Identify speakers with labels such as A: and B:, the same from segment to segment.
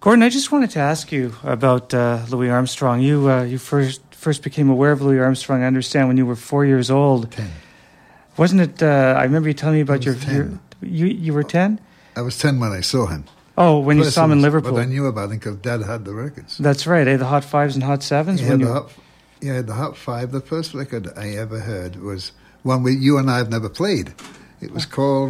A: Gordon, I just wanted to ask you about Louis Armstrong. You first became aware of Louis Armstrong, I understand, when you were 4 years old.
B: 10.
A: Wasn't it? I remember you telling me about
B: I was 10.
A: You were 10?
B: I was 10 when I saw him.
A: Oh, when you saw him in Liverpool.
B: But I knew about him because Dad had the records.
A: That's right, the Hot Fives and Hot Sevens?
B: He had the Hot Five. The first record I ever heard was one you and I have never played. It was called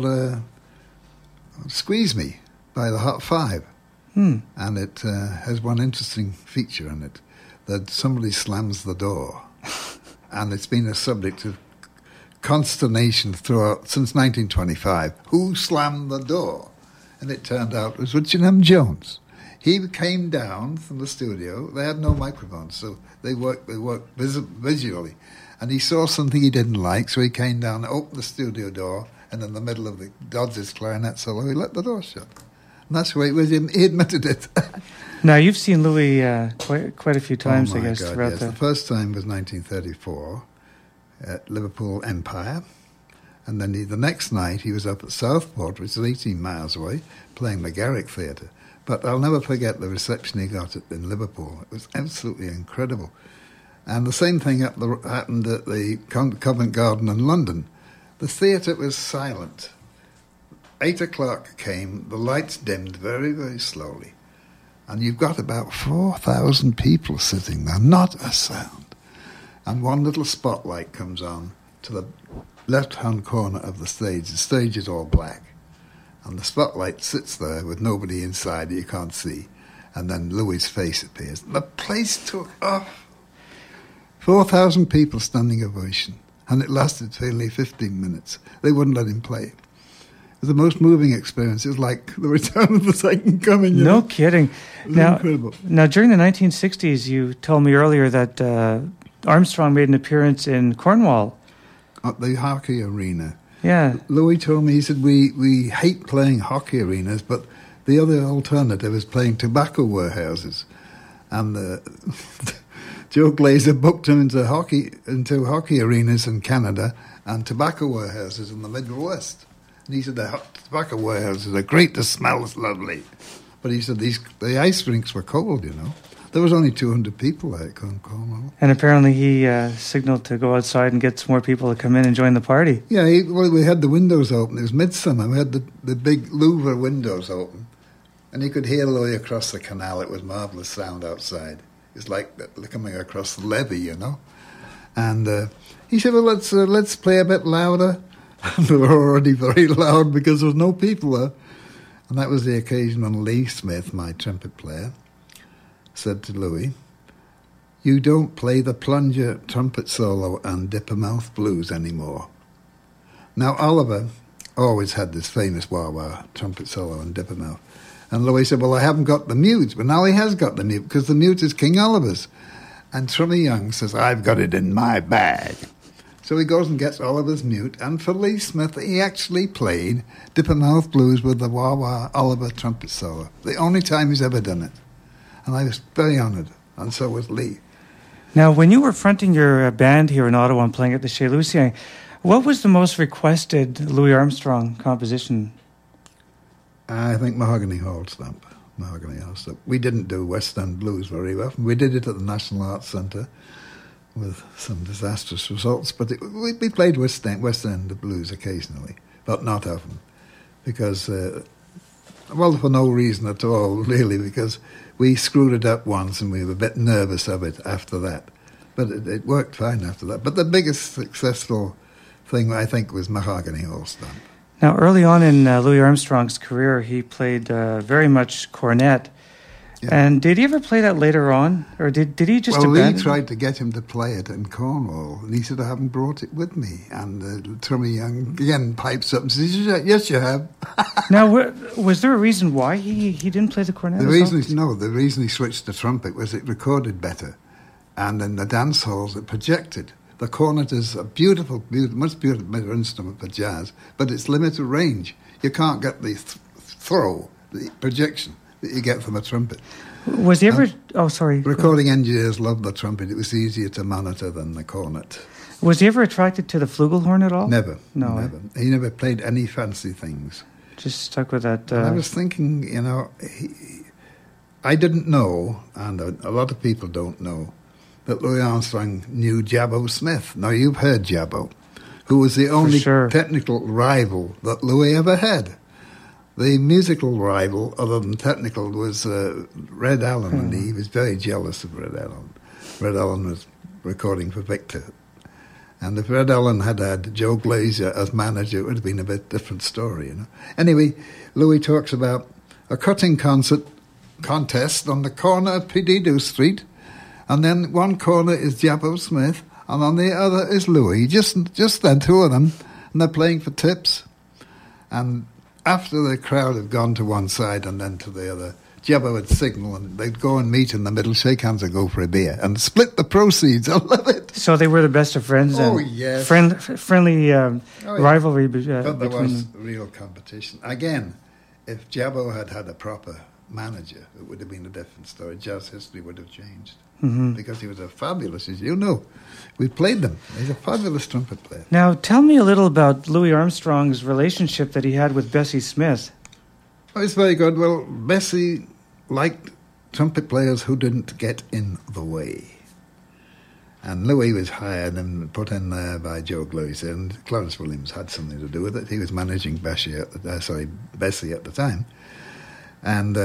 B: Squeeze Me by the Hot Five. And it has one interesting feature in it, that somebody slams the door. And it's been a subject of consternation throughout since 1925. Who slammed the door? And it turned out it was Richard M. Jones. He came down from the studio. They had no microphones, so they worked visually. And he saw something he didn't like, so he came down, opened the studio door, and in the middle of the Dodgers clarinet solo, he let the door shut. And that's the way it was. He admitted it.
A: Now, you've seen Louis quite a few times,
B: I
A: guess,
B: God,
A: throughout
B: yes. The first time was 1934 at Liverpool Empire. And then the next night he was up at Southport, which is 18 miles away, playing the Garrick Theatre. But I'll never forget the reception he got in Liverpool. It was absolutely incredible. And the same thing happened at the Covent Garden in London. The theatre was silent. 8 o'clock came, the lights dimmed very, very slowly. And you've got about 4,000 people sitting there, not a sound. And one little spotlight comes on to the left-hand corner of the stage. The stage is all black. And the spotlight sits there with nobody inside that you can't see. And then Louis' face appears. And the place took off. 4,000 people standing ovation. And it lasted for only 15 minutes. They wouldn't let him play. It was the most moving experience. It was like the return of the second coming.
A: No kidding.
B: Incredible.
A: Now, during the 1960s, you told me earlier that Armstrong made an appearance in Cornwall.
B: At the hockey arena.
A: Yeah.
B: Louis told me, he said, we hate playing hockey arenas, but the other alternative is playing tobacco warehouses. And Joe Glazer booked him into hockey arenas in Canada and tobacco warehouses in the Midwest. And he said, the tobacco warehouses are great, the smell is lovely. But he said, the ice rinks were cold, you know. There was only 200 people there at Cornwall.
A: And apparently he signaled to go outside and get some more people to come in and join the party.
B: Yeah, we had the windows open. It was midsummer. We had the big Louvre windows open. And you could hear Louis across the canal. It was marvellous sound outside. It's like coming across the levee, you know. And he said, well, let's play a bit louder. And they were already very loud because there was no people there. And that was the occasion when Lee Smith, my trumpet player, said to Louis, you don't play the plunger trumpet solo and Dippermouth blues anymore. Now, Oliver always had this famous wah-wah trumpet solo and Dippermouth. And Louis said, well, I haven't got the mute. But now he has got the mute because the mute is King Oliver's. And Trummy Young says, I've got it in my bag. So he goes and gets Oliver's mute. And for Lee Smith, he actually played Dippermouth blues with the wah-wah Oliver trumpet solo. The only time he's ever done it. And I was very honoured, and so was Lee.
A: Now, when you were fronting your band here in Ottawa and playing at the Chez Lucien, what was the most requested Louis Armstrong composition?
B: I think Mahogany Hall Stamp. We didn't do West End blues very often. We did it at the National Arts Centre with some disastrous results, but we played West End blues occasionally, but not often, because, for no reason at all, really, because we screwed it up once and we were a bit nervous of it after that. But it worked fine after that. But the biggest successful thing, I think, was Mahogany Hall Stamp.
A: Now, early on in Louis Armstrong's career, he played very much cornet. Yeah. And did he ever play that later on? Or did he just abandon it?
B: Lee tried to get him to play it in Cornwall, and he said, I haven't brought it with me. And Trummy Young again pipes up and says, yes, you have.
A: Now, was there a reason why he didn't play the cornet?
B: The reason he switched to trumpet was it recorded better. And in the dance halls, it projected. The cornet is a beautiful, much better instrument for jazz, but it's limited range. You can't get the the projection that you get from a trumpet.
A: Was he ever... sorry.
B: Recording engineers loved the trumpet. It was easier to monitor than the cornet.
A: Was he ever attracted to the flugelhorn at all?
B: Never.
A: No.
B: Never. He never played any fancy things.
A: Just stuck with that...
B: I was thinking, I didn't know, and a lot of people don't know, that Louis Armstrong knew Jabbo Smith. Now, you've heard Jabbo, who was the only technical rival that Louis ever had. The musical rival, other than technical, was Red Allen, and he was very jealous of Red Allen. Red Allen was recording for Victor. And if Red Allen had had Joe Glazer as manager, it would have been a bit different story, you know. Anyway, Louis talks about a cutting contest on the corner of Pedido Street, and then one corner is Jabbo Smith, and on the other is Louis. Just then, two of them, and they're playing for tips. And after the crowd had gone to one side and then to the other, Jabbo would signal and they'd go and meet in the middle, shake hands and go for a beer and split the proceeds. I love it.
A: So they were the best of friends.
B: Oh, yes.
A: Friendly rivalry
B: but there
A: between
B: was
A: them.
B: real competition. Again, if Jabbo had had a proper manager, it would have been a different story. Jazz history would have changed. Because he was a fabulous, as you know. We played them. He's a fabulous trumpet player.
A: Now, tell me a little about Louis Armstrong's relationship that he had with Bessie Smith.
B: Oh, it's very good. Well, Bessie liked trumpet players who didn't get in the way. And Louis was hired and put in there by Joe Glazer, and Clarence Williams had something to do with it. He was managing Bessie at the time. And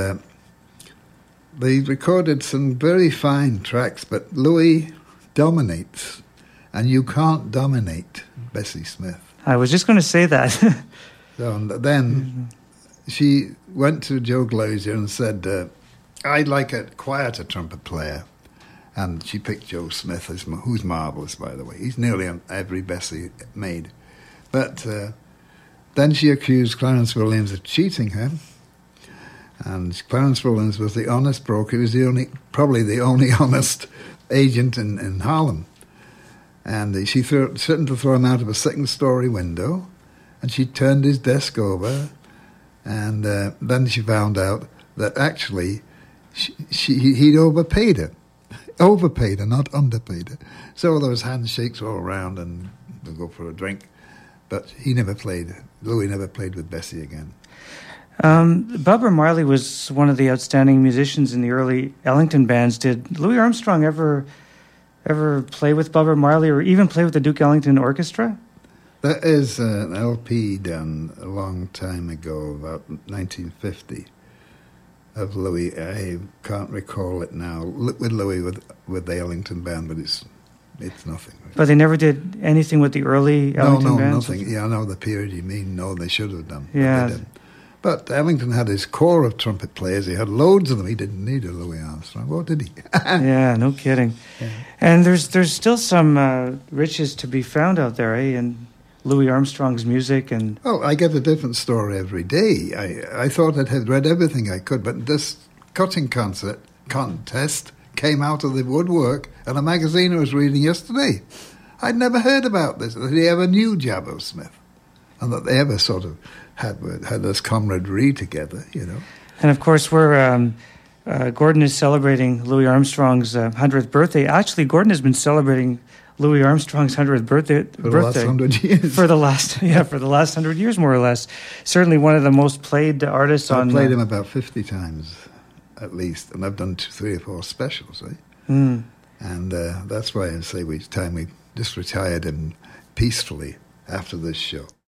B: they recorded some very fine tracks, but Louis dominates, and you can't dominate Bessie Smith.
A: I was just going to say that.
B: So then she went to Joe Glazer and said, I'd like a quieter trumpet player. And she picked Joe Smith, who's marvellous, by the way. He's nearly on every Bessie made. But then she accused Clarence Williams of cheating her. And Clarence Williams was the honest broker. He was probably the only honest agent in Harlem. And she threatened to throw him out of a second-story window, and she turned his desk over, and then she found out that actually he'd overpaid her. Overpaid her, not underpaid her. So there was handshakes all around, and they'd go for a drink. But Louis never played with Bessie again.
A: Bubba Marley was one of the outstanding musicians in the early Ellington bands. Did Louis Armstrong ever play with Bubba Marley or even play with the Duke Ellington Orchestra?
B: There is an LP done a long time ago, about 1950, of Louis. I can't recall it now. With Louis with the Ellington band, but it's nothing. Right?
A: But they never did anything with the early Ellington bands?
B: No, nothing. Yeah, I know the period you mean. No, they should have done.
A: Yeah.
B: But Ellington had his core of trumpet players. He had loads of them. He didn't need a Louis Armstrong. What did he?
A: Yeah, no kidding. Yeah. And there's still some riches to be found out there, in Louis Armstrong's music. And
B: oh, I get a different story every day. I thought I had read everything I could, but this cutting contest came out of the woodwork in a magazine I was reading yesterday. I'd never heard about this, that he ever knew Jabbo Smith, and that they ever sort of had this camaraderie together, you know.
A: And of course, Gordon is celebrating Louis Armstrong's 100th birthday. Actually, Gordon has been celebrating Louis Armstrong's 100th birthday
B: for the last 100 years.
A: For the last 100 years, more or less. Certainly one of the most played artists on.
B: I've played him about 50 times, at least, and I've done 3 or 4 specials, right? And that's why I say it's time we just retired him peacefully after this show.